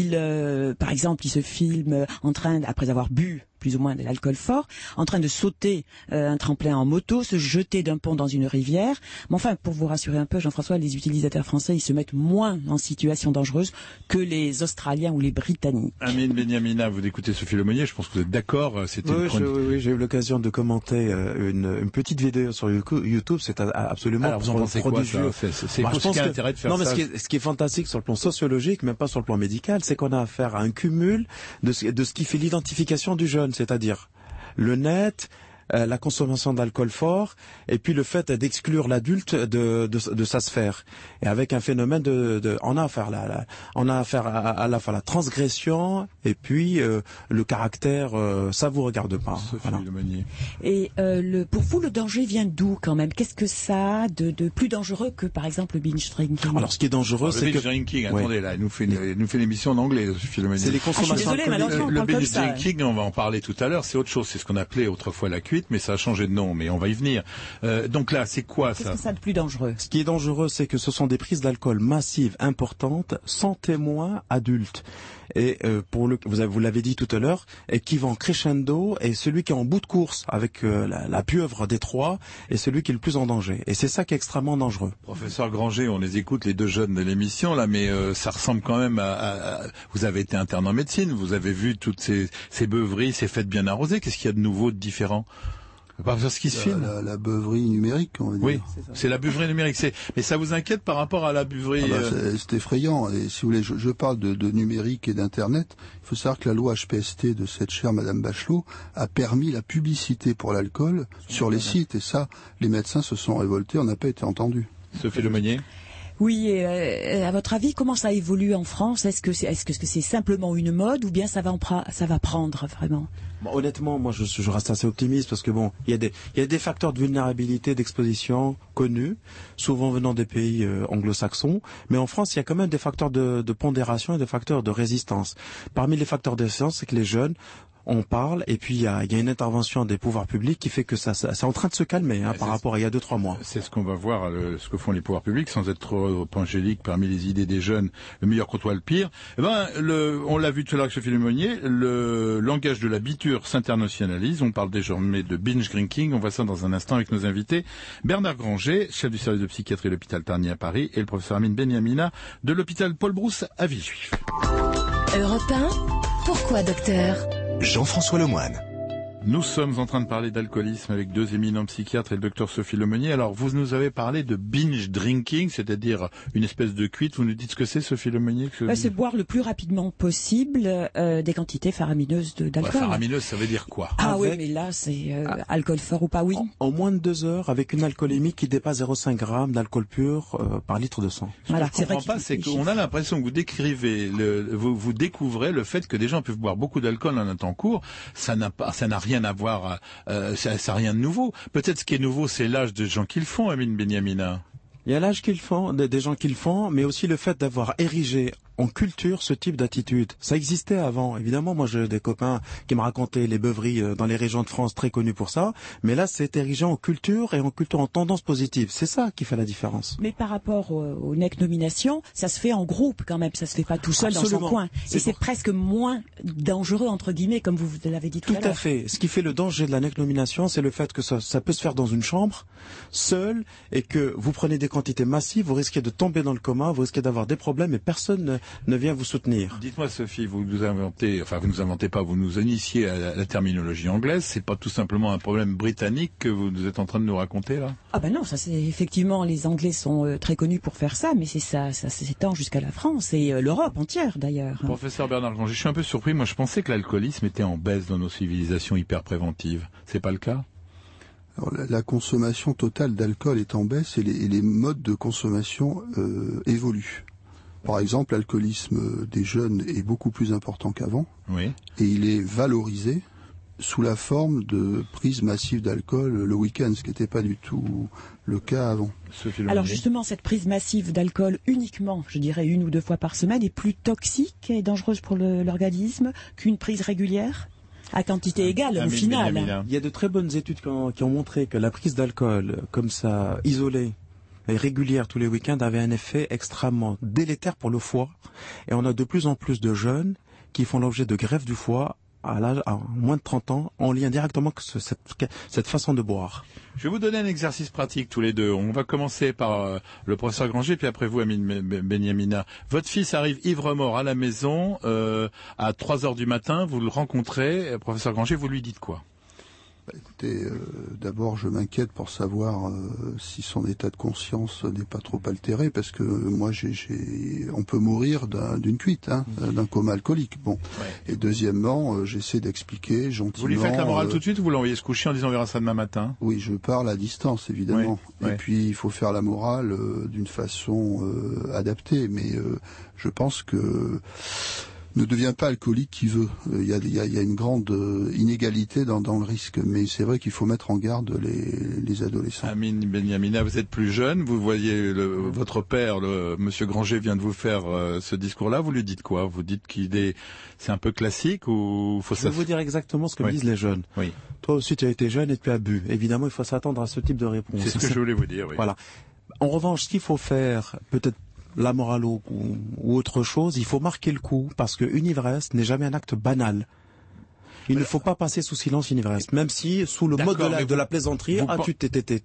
Par exemple, ils se filment en train, après avoir bu plus ou moins de l'alcool fort, en train de sauter un tremplin en moto, se jeter d'un pont dans une rivière. Mais enfin, pour vous rassurer un peu, Jean-François, les utilisateurs français, ils se mettent moins en situation dangereuse que les Australiens ou les Britanniques. Amine Benyamina, vous écoutez Sophie Lemonnier, je pense que vous êtes d'accord. Oui, j'ai eu l'occasion de commenter une petite vidéo sur YouTube, c'est absolument Alors, vous en pensez prodigieux. Quoi, ça c'est pour ce qui a intérêt de faire ça. Mais ce qui est fantastique sur le plan sociologique, même pas sur le plan médical, c'est qu'on a affaire à un cumul de ce qui fait l'identification du jeune. C'est-à-dire le net, la consommation d'alcool fort, et puis le fait d'exclure l'adulte de sa sphère. Et avec un phénomène on a affaire à la fois la transgression et puis le caractère ça vous regarde pas. Voilà. Et pour vous, le danger vient d'où quand même? Qu'est-ce que ça a de plus dangereux que par exemple le binge drinking? Alors ce qui est dangereux, c'est que le binge drinking, attendez là, il nous fait l'émission en anglais, Philomène. C'est les consommations. Le binge drinking, on va en parler tout à l'heure, c'est autre chose, c'est ce qu'on appelait autrefois la cuite, mais ça a changé de nom, mais on va y venir. Donc là, c'est quoi ça? Qu'est-ce que ça a de plus dangereux? Ce qui est dangereux, c'est que ce sont des prises d'alcool massives, importantes, sans témoin adulte. Et vous l'avez dit tout à l'heure, et qui va en crescendo, et celui qui est en bout de course avec la pieuvre des trois, est celui qui est le plus en danger. Et c'est ça qui est extrêmement dangereux. Professeur Granger, on les écoute, les deux jeunes de l'émission là, mais ça ressemble quand même à vous avez été interne en médecine, vous avez vu toutes ces beuveries, ces fêtes bien arrosées. Qu'est-ce qu'il y a de nouveau, de différent? Pas ce qui se filme. La beuverie numérique, on va dire. Oui, c'est la beuverie numérique. Mais ça vous inquiète par rapport à la beuverie c'est effrayant. Et si vous voulez, je parle de numérique et d'internet. Il faut savoir que la loi HPST de cette chère Madame Bachelot a permis la publicité pour l'alcool sur les sites. Et ça, les médecins se sont révoltés. On n'a pas été entendus. Sophie Lemonnier. Oui, à votre avis, comment ça évolue en France? Est-ce que c'est simplement une mode ou bien ça va prendre vraiment? Honnêtement, moi je reste assez optimiste parce que il y a des facteurs de vulnérabilité, d'exposition connus, souvent venant des pays anglo-saxons, mais en France il y a quand même des facteurs de pondération et des facteurs de résistance. Parmi les facteurs de résistance, c'est que les jeunes on parle et puis il y a une intervention des pouvoirs publics qui fait que ça c'est en train de se calmer par rapport à il y a 2-3 mois. C'est ce qu'on va voir, ce que font les pouvoirs publics, sans être trop angélique parmi les idées des jeunes, le meilleur côtoie le pire. On l'a vu tout à l'heure avec Sophie Lemonnier, le langage de la biture s'internationalise, on parle désormais de binge drinking, on voit ça dans un instant avec nos invités. Bernard Granger, chef du service de psychiatrie de l'hôpital Tarnier à Paris, et le professeur Amine Benyamina de l'hôpital Paul Brousse à Villejuif. Europe 1, pourquoi docteur? Jean-François Lemoine. Nous sommes en train de parler d'alcoolisme avec deux éminents psychiatres et le docteur Sophie Lemonnier. Alors, vous nous avez parlé de binge drinking, c'est-à-dire une espèce de cuite. Vous nous dites ce que c'est, Sophie Lemonnier? C'est boire le plus rapidement possible des quantités faramineuses d'alcool. Faramineuse, ça veut dire quoi? Oui, mais là, c'est alcool fort ou pas, oui. En moins de 2 heures, avec une alcoolémie qui dépasse 0,5 g d'alcool pur par litre de sang. Voilà, ce que je comprends pas, c'est qu'on a l'impression que vous décrivez, vous découvrez le fait que des gens peuvent boire beaucoup d'alcool en un temps court. Ça n'a rien à voir. Ça n'a rien de nouveau. Peut-être ce qui est nouveau, c'est l'âge des gens qui le font, Amine Benyamina. Il y a l'âge qu'ils font, des gens qui le font, mais aussi le fait d'avoir érigé en culture ce type d'attitude. Ça existait avant. Évidemment, moi j'ai des copains qui me racontaient les beuveries dans les régions de France très connues pour ça, mais là c'est érigé en culture et en culture en tendance positive. C'est ça qui fait la différence. Mais par rapport aux NEC-nominations, ça se fait en groupe quand même, ça se fait pas tout seul dans son coin. Et c'est presque moins dangereux entre guillemets, comme vous l'avez dit tout à l'heure. Tout à fait. Ce qui fait le danger de la NEC-nomination, c'est le fait que ça peut se faire dans une chambre, seul, et que vous prenez des quantités massives, vous risquez de tomber dans le coma, vous risquez d'avoir des problèmes et personne ne vient vous soutenir. Dites-moi Sophie, vous nous inventez pas, vous nous initiez à la terminologie anglaise, c'est pas tout simplement un problème britannique que vous êtes en train de nous raconter là? Ah ben non, ça c'est effectivement, les Anglais sont très connus pour faire ça, mais ça s'étend jusqu'à la France et l'Europe entière d'ailleurs. Professeur Bernard Granger, je suis un peu surpris, moi je pensais que l'alcoolisme était en baisse dans nos civilisations hyper préventives. C'est pas le cas? Alors, la consommation totale d'alcool est en baisse et les modes de consommation évoluent. Par exemple, l'alcoolisme des jeunes est beaucoup plus important qu'avant. Oui. Et il est valorisé sous la forme de prise massive d'alcool le week-end, ce qui n'était pas du tout le cas avant. Alors justement, cette prise massive d'alcool uniquement, je dirais 1 ou 2 fois par semaine, est plus toxique et dangereuse pour l'organisme qu'une prise régulière à quantité égale au final. Il y a de très bonnes études qui ont montré que la prise d'alcool, comme ça, isolée et régulière tous les week-ends, avait un effet extrêmement délétère pour le foie. Et on a de plus en plus de jeunes qui font l'objet de greffe du foie à moins de 30 ans, en lien directement avec cette façon de boire. Je vais vous donner un exercice pratique tous les deux. On va commencer par le professeur Granger, puis après vous, Amine Benyamina. Votre fils arrive ivre-mort à la maison à 3 heures du matin. Vous le rencontrez, professeur Granger, vous lui dites quoi? Écoutez, d'abord je m'inquiète pour savoir si son état de conscience n'est pas trop altéré, parce que moi on peut mourir d'une cuite, d'un coma alcoolique. Bon. Ouais. Et deuxièmement, j'essaie d'expliquer gentiment. Vous lui faites la morale tout de suite ou vous l'envoyez se coucher en disant on verra ça demain matin? Oui, je parle à distance évidemment. Et puis il faut faire la morale d'une façon adaptée, mais je pense que ne devient pas alcoolique qui veut. Il y a une grande inégalité dans le risque, mais c'est vrai qu'il faut mettre en garde les adolescents. Amine Benyamina, vous êtes plus jeune, vous voyez votre père, Monsieur Granger, vient de vous faire ce discours-là. Vous lui dites quoi? Vous dites c'est un peu classique ou faut Je vais vous dire exactement ce que disent les jeunes. Oui. Toi aussi, tu as été jeune et tu as bu. Évidemment, il faut s'attendre à ce type de réponse. C'est ce que je voulais vous dire. Oui. Voilà. En revanche, ce qu'il faut faire, peut-être la morale ou autre chose, il faut marquer le coup, parce qu'une ivresse n'est jamais un acte banal. Il ne faut pas passer sous silence une ivresse, même si sous le mode de la plaisanterie, tu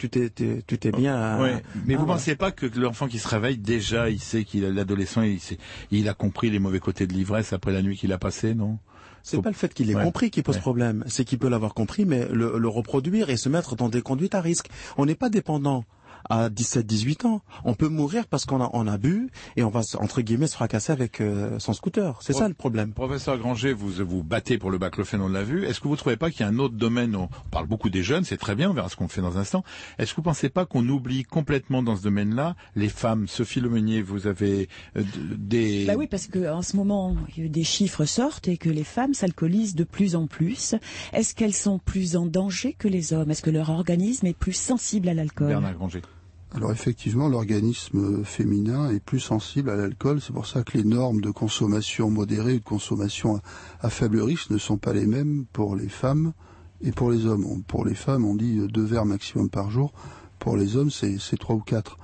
t'es bien. Oui. Mais vous pensez pas que l'enfant qui se réveille déjà, il sait l'adolescent, il a compris les mauvais côtés de l'ivresse après la nuit qu'il a passée, non? C'est pas le fait qu'il ait compris qui pose problème, c'est qu'il peut l'avoir compris, mais le reproduire et se mettre dans des conduites à risque. On n'est pas dépendant à 17-18 ans. On peut mourir parce qu'on a bu et on va, entre guillemets, se fracasser avec son scooter. C'est ça le problème. Professeur Granger, vous battez pour le baclofen, on l'a vu. Est-ce que vous ne trouvez pas qu'il y a un autre domaine, on parle beaucoup des jeunes, c'est très bien, on verra ce qu'on fait dans un instant. Est-ce que vous ne pensez pas qu'on oublie complètement dans ce domaine-là les femmes? Sophie Lemonnier, vous avez des... Bah oui, parce que en ce moment, des chiffres sortent et que les femmes s'alcoolisent de plus en plus. Est-ce qu'elles sont plus en danger que les hommes? Est-ce que leur organisme est plus sensible à l'alcool? Bernard Granger. Alors effectivement, l'organisme féminin est plus sensible à l'alcool. C'est pour ça que les normes de consommation modérée ou de consommation à faible risque ne sont pas les mêmes pour les femmes et pour les hommes. Pour les femmes, on dit 2 verres maximum par jour. Pour les hommes, c'est 3 ou 4.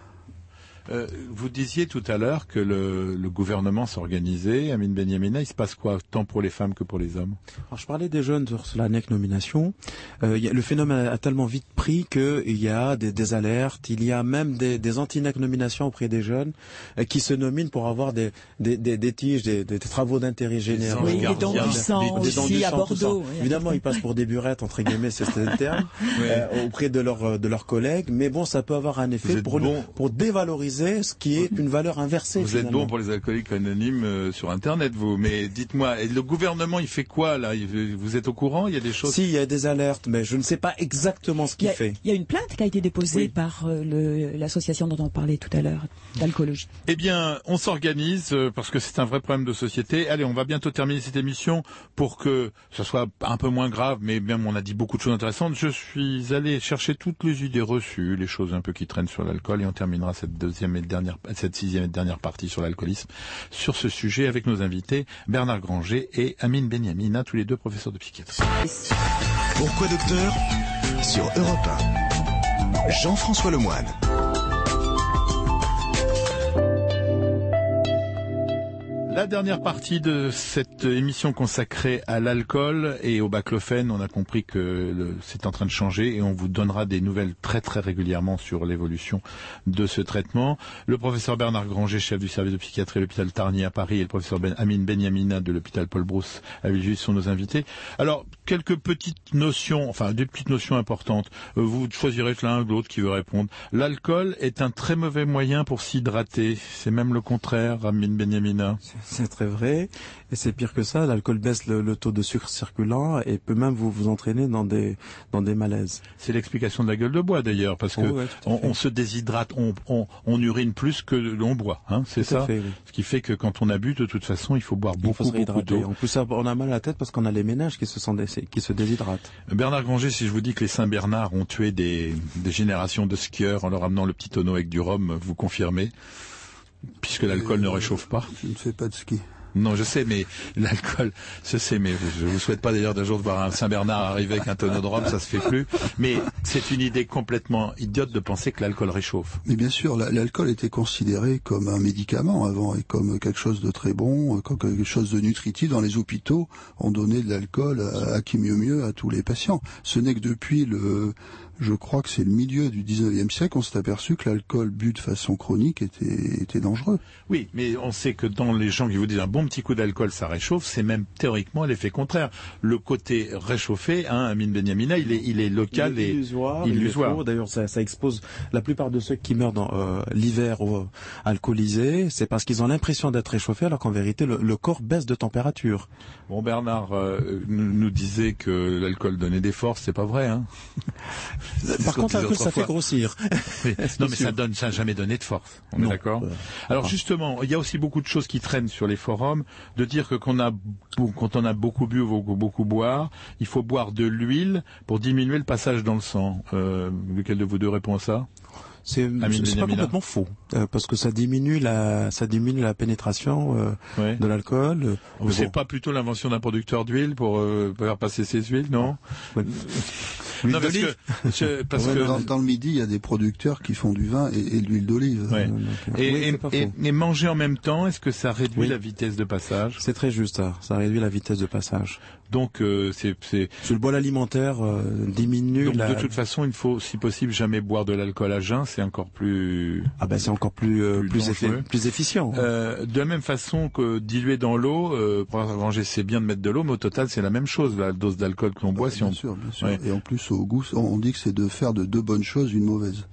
Vous disiez tout à l'heure que le gouvernement s'organisait. Amine Benyamina, il se passe quoi, tant pour les femmes que pour les hommes? Alors, je parlais des jeunes sur la NEC-nomination. Le phénomène a tellement vite pris qu'il y a des alertes, il y a même des anti-NEC-nominations auprès des jeunes qui se nominent pour avoir des tiges, des travaux d'intérêt général. Oui, des dons du sang aussi à Bordeaux. Oui. Évidemment, ils passent pour des burettes, entre guillemets, c'est le terme, auprès de leurs collègues. Mais bon, ça peut avoir un effet pour dévaloriser ce qui est une valeur inversée. Vous êtes bon pour les alcooliques anonymes sur Internet, vous. Mais dites-moi, le gouvernement, il fait quoi, là? Vous êtes au courant? Il y a des choses... Si, il y a des alertes, mais je ne sais pas exactement ce qu'il fait. Il y a une plainte qui a été déposée par l'association dont on parlait tout à l'heure, d'alcoolologie. Eh bien, on s'organise, parce que c'est un vrai problème de société. Allez, on va bientôt terminer cette émission pour que ce soit un peu moins grave, mais même on a dit beaucoup de choses intéressantes. Je suis allé chercher toutes les idées reçues, les choses un peu qui traînent sur l'alcool, et on terminera cette 6e et dernière partie sur l'alcoolisme, sur ce sujet avec nos invités Bernard Granger et Amine Benyamina, tous les deux professeurs de psychiatrie. Pourquoi docteur? Sur Europe 1. Jean-François Lemoine. La dernière partie de cette émission consacrée à l'alcool et au baclofen, on a compris que c'est en train de changer et on vous donnera des nouvelles très très régulièrement sur l'évolution de ce traitement. Le professeur Bernard Granger, chef du service de psychiatrie à l'hôpital Tarnier à Paris, et le professeur Amine Benyamina de l'hôpital Paul Brousse à Villejuif sont nos invités. Alors, quelques petites notions, enfin des petites notions importantes. Vous choisirez l'un ou l'autre qui veut répondre. L'alcool est un très mauvais moyen pour s'hydrater. C'est même le contraire, Amine Benyamina. C'est très vrai, et c'est pire que ça. L'alcool baisse le taux de sucre circulant et peut même vous entraîner dans des malaises. C'est l'explication de la gueule de bois d'ailleurs, parce que on se déshydrate, on urine plus que l'on boit, hein, c'est ça. Fait, oui. Ce qui fait que quand on a bu, de toute façon, il faut boire beaucoup d'eau. En plus, on a mal à la tête parce qu'on a les ménages qui se déshydratent. Bernard Granger, si je vous dis que les Saint-Bernard ont tué des générations de skieurs en leur amenant le petit tonneau avec du rhum, vous confirmez? Puisque l'alcool ne réchauffe pas. Je ne fais pas de ski. Non, je sais, mais l'alcool, je sais, mais je vous souhaite pas d'ailleurs d'un jour de voir un Saint-Bernard arriver avec un tonneau de rhum, ça se fait plus. Mais c'est une idée complètement idiote de penser que l'alcool réchauffe. Mais bien sûr, l'alcool était considéré comme un médicament avant et comme quelque chose de très bon, comme quelque chose de nutritif. Dans les hôpitaux, on donnait de l'alcool à qui mieux à tous les patients. Ce n'est que depuis je crois que c'est le milieu du 19e siècle, on s'est aperçu que l'alcool bu de façon chronique était dangereux. Oui, mais on sait que dans les gens qui vous disent un bon petit coup d'alcool, ça réchauffe, c'est même théoriquement l'effet contraire. Le côté réchauffé, Amine Benyamina, il est local et illusoire. D'ailleurs, ça expose la plupart de ceux qui meurent dans l'hiver alcoolisés, c'est parce qu'ils ont l'impression d'être réchauffés, alors qu'en vérité, le corps baisse de température. Bon, Bernard nous disait que l'alcool donnait des forces, c'est pas vrai, hein? Par contre, l'alcool, ça fait grossir. Oui. Non, mais ça n'a jamais donné de force. On est d'accord? Alors justement, il y a aussi beaucoup de choses qui traînent sur les forums, de dire que quand on a beaucoup bu ou beaucoup boire, il faut boire de l'huile pour diminuer le passage dans le sang. Lequel de vous deux répond à ça? C'est pas complètement faux, parce que ça diminue la pénétration de l'alcool. C'est pas plutôt l'invention d'un producteur d'huile pour faire passer ses huiles, non? Non, parce que dans le Midi, il y a des producteurs qui font du vin et de l'huile d'olive. Ouais. Et manger en même temps, est-ce que ça réduit la vitesse de passage? C'est très juste, ça réduit la vitesse de passage. Donc c'est le bol alimentaire diminue. Donc de toute façon, il faut, si possible, jamais boire de l'alcool à jeun. C'est encore plus. C'est encore plus efficient. De la même façon que diluer dans l'eau, pour arranger, c'est bien de mettre de l'eau, mais au total, c'est la même chose, la dose d'alcool que l'on boit. Bien sûr. Ouais. Et en plus, au goût, on dit que c'est de faire de deux bonnes choses une mauvaise.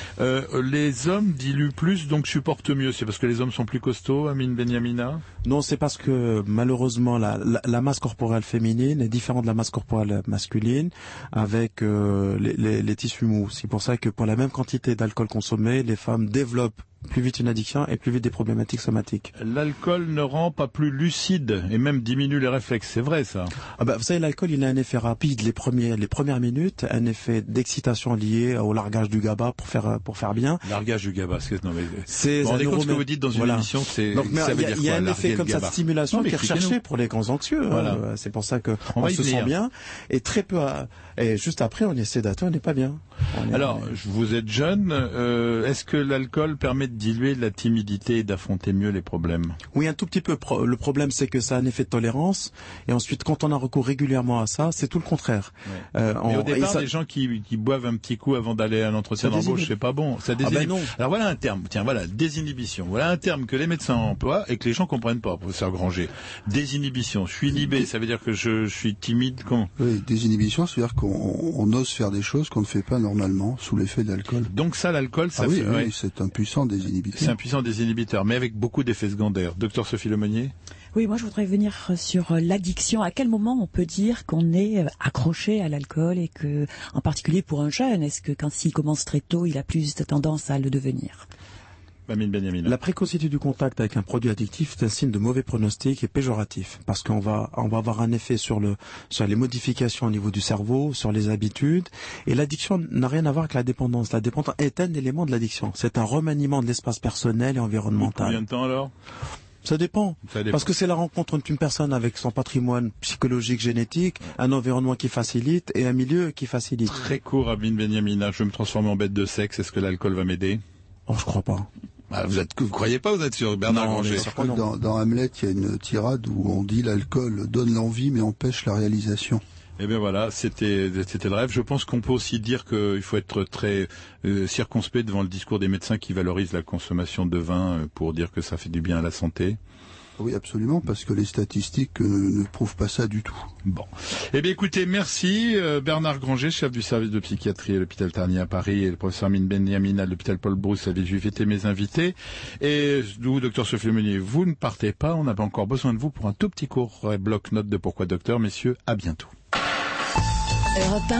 Les hommes diluent plus, donc supportent mieux. C'est parce que les hommes sont plus costauds, Amine Benyamina? Non, c'est parce que malheureusement la masse corporelle féminine est différente de la masse corporelle masculine avec les tissus mous. C'est pour ça que pour la même quantité d'alcool consommé, les femmes développent plus vite une addiction et plus vite des problématiques somatiques. L'alcool ne rend pas plus lucide et même diminue les réflexes, c'est vrai ça? Vous savez, l'alcool, il a un effet rapide les premières minutes, un effet d'excitation lié au largage du GABA pour faire bien. Largage du GABA, c'est vous rendez compte ce que vous dites dans une émission, c'est ça veut dire quoi? Il y a un effet comme ça de stimulation qui est recherché pour les grands anxieux. Voilà. C'est pour ça que on se sent bien et très peu et juste après on est sédaté, on n'est pas bien. Alors, vous êtes jeune, est-ce que l'alcool permet de diluer la timidité et d'affronter mieux les problèmes? Oui, un tout petit peu. Le problème, c'est que ça a un effet de tolérance. Et ensuite, quand on a recours régulièrement à ça, c'est tout le contraire. Ouais. Mais au départ, les gens qui boivent un petit coup avant d'aller à l'entretien d'embauche, c'est pas bon. Ça désinhibe. Non. Alors voilà un terme. Tiens, voilà, désinhibition. Voilà un terme que les médecins emploient et que les gens comprennent pas, professeur Granger. Désinhibition. Je suis inhibé. Ça veut dire que je suis timide. Comment? Oui, désinhibition, c'est-à-dire qu'on ose faire des choses qu'on ne fait pas normalement sous l'effet de l'alcool. Donc ça, l'alcool, ça fait... Oui, c'est un puissant désinhibiteur. C'est un puissant désinhibiteur, mais avec beaucoup d'effets secondaires. Docteur Sophie Lemonnier? Oui, moi je voudrais venir sur l'addiction. À quel moment on peut dire qu'on est accroché à l'alcool et que, en particulier pour un jeune, est-ce que quand il commence très tôt, il a plus de tendance à le devenir? La précocité du contact avec un produit addictif est un signe de mauvais pronostic et péjoratif, parce qu'on va avoir un effet sur les modifications au niveau du cerveau, sur les habitudes, et l'addiction n'a rien à voir avec la dépendance. La dépendance est un élément de l'addiction. C'est un remaniement de l'espace personnel et environnemental. Combien de temps alors? Ça dépend. Parce que c'est la rencontre d'une personne avec son patrimoine psychologique, génétique, un environnement qui facilite et un milieu qui facilite. Très court, Amine Benyamina, je vais me transformer en bête de sexe, est-ce que l'alcool va m'aider? Oh, je crois pas. Vous croyez pas, vous êtes sûr, Bernard Granger? Dans Hamlet, il y a une tirade où on dit l'alcool donne l'envie mais empêche la réalisation. Eh bien voilà, c'était le rêve. Je pense qu'on peut aussi dire qu'il faut être très circonspect devant le discours des médecins qui valorisent la consommation de vin pour dire que ça fait du bien à la santé. Oui, absolument, parce que les statistiques ne prouvent pas ça du tout. Bon. Eh bien, écoutez, merci Bernard Granger, chef du service de psychiatrie à l'hôpital Tarnier à Paris, et le professeur Amine Benyamina à l'hôpital Paul Brousse à Villejuif étaient mes invités. Et vous, docteur Sophie Lemonnier, vous ne partez pas, on avait encore besoin de vous pour un tout petit court bloc-notes de Pourquoi Docteur. Messieurs, à bientôt. Europe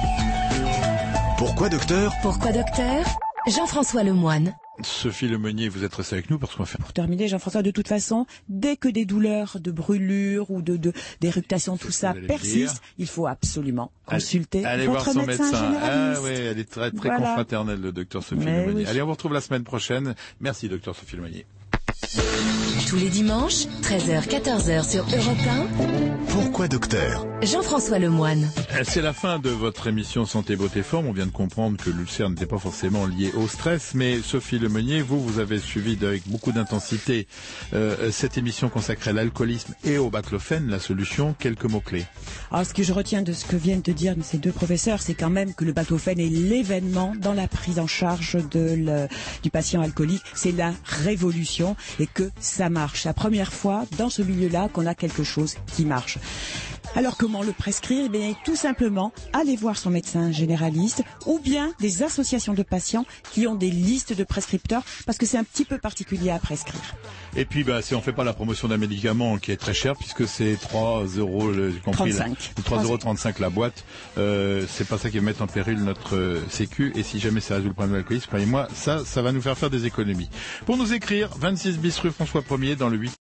1. Pourquoi Docteur? Pourquoi Docteur? Jean-François Lemoine. Sophie Lemonnier, vous êtes restée avec nous parce qu'on va faire... Pour terminer, Jean-François, de toute façon, dès que des douleurs de brûlure ou d'éructation, tout ça persiste, il faut absolument consulter votre médecin généraliste. Ah oui, elle est très confraternelle, le docteur Sophie Lemonnier. Oui. Allez, on vous retrouve la semaine prochaine. Merci, docteur Sophie Lemonnier. Tous les dimanches, 13h-14h sur Europe 1. Pourquoi docteur? Jean-François Lemoine. C'est la fin de votre émission Santé, Beauté, Forme. On vient de comprendre que l'ulcère n'était pas forcément lié au stress, mais Sophie Lemonnier, vous avez suivi avec beaucoup d'intensité cette émission consacrée à l'alcoolisme et au baclofène. La solution, quelques mots-clés. Alors, ce que je retiens de ce que viennent de dire ces deux professeurs, c'est quand même que le baclofène est l'événement dans la prise en charge du patient alcoolique. C'est la révolution et que ça marche. C'est la première fois dans ce milieu-là qu'on a quelque chose qui marche. Alors comment le prescrire? Eh bien, tout simplement, aller voir son médecin généraliste ou bien des associations de patients qui ont des listes de prescripteurs parce que c'est un petit peu particulier à prescrire. Et puis, si on fait pas la promotion d'un médicament qui est très cher puisque c'est 3 euros, j'ai compris, 3,35 € la boîte, c'est pas ça qui va mettre en péril notre sécu. Et si jamais ça résout le problème de l'alcoolisme, croyez-moi, ça va nous faire des économies. Pour nous écrire, 26 bis rue François 1er dans le 8.